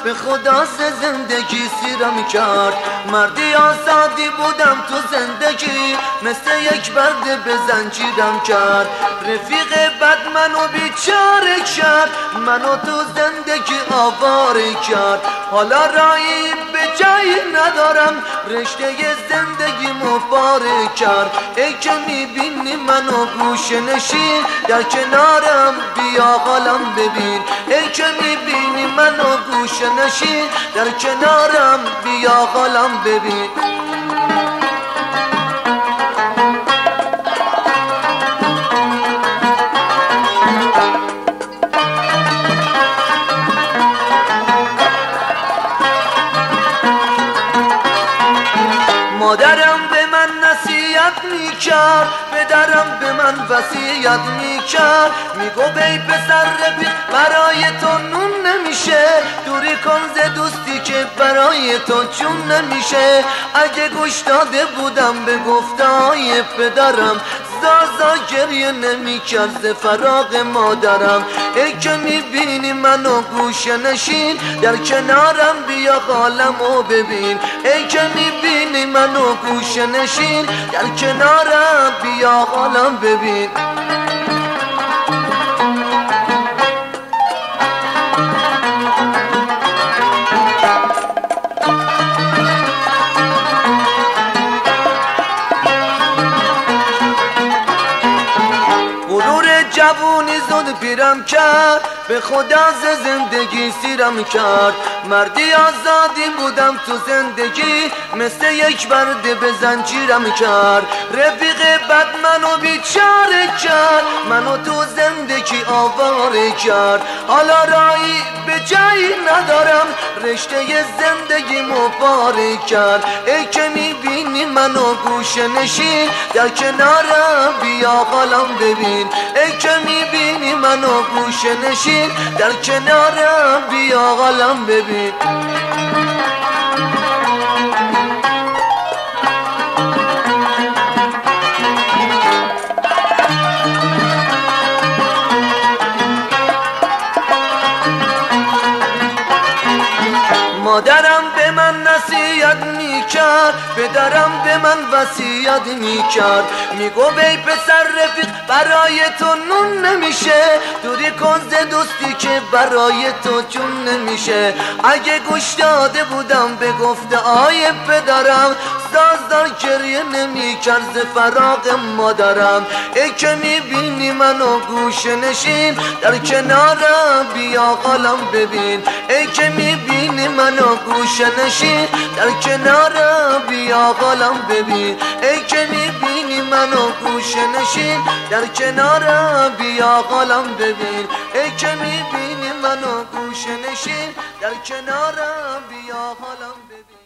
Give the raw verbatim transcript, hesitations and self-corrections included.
به خدا زندگی سیرم کرد. مردی آزادی بودم تو زندگی، مثل یک برده به زنجیرم کرد. رفیق بد منو بیچاره کرد، منو تو زندگی آواره کرد. حالا راهی به جایی ندارم، رشته زندگی مبارک کرد. ای که میبینی منو گوشه نشین، در کنارم بیا حالم ببین. ای که میبینی منو گوشه نشین، در کنارم بیا حالم ببین. مادرم به من نصیحت میکرد، پدرم به من وصیت میکرد. میگو بی پسر رفیق برای تو نون نمیشه، دوری کن ز دوستی که برای تو جون نمیشه. اگه گوش داده بودم به گفته‌های پدرم، زازا گریه نمی کرد ز فراق مادرم. ای که میبینی منو گوشه نشین، در کنارم بیا حالمو ببین. ای که میبینی منو گوشه نشین، در کنارم بیا حالم ببین. جوونی زود پیرم کرد، به خدا ز زندگی سیرم کرد. مردی آزادی بودم تو زندگی، مثل یک برده به زنجیرم کرد. رفیق بد منو بیچاره کرد، منو تو زندگی آواره کرد. حالا راهی به جایی ندارم، رشته زندگی مبارک کرد. ای که میبینی منو گوشه نشین، در کنارم بیا حالم ببین. ای که میبینی منو گوشه نشین، در کنارم بیا حالم ببین. مادرم به من نصیحت میکرد، پدرم به من وصیت میکرد. میگو بی پسر رفیق برای تو نون نمیشه، دوری کن ز دوستی که برای تو جون نمیشه. اگه گوش داده بودم به گفته‌های پدرم، زازدار گریه نمیکرد ز فراق مادرم. ای که میبینی منو گوشه نشین، در کنارم بیا حالم ببین. ای که میبینی منو گوشه نشین، در کنارم بیا حالم ببین. ای که میبینی منو گوشه نشین، در کنارم بیا حالم ببین. ای که میبینی منو گوشه نشین، در کنارم بیا حالم ببین.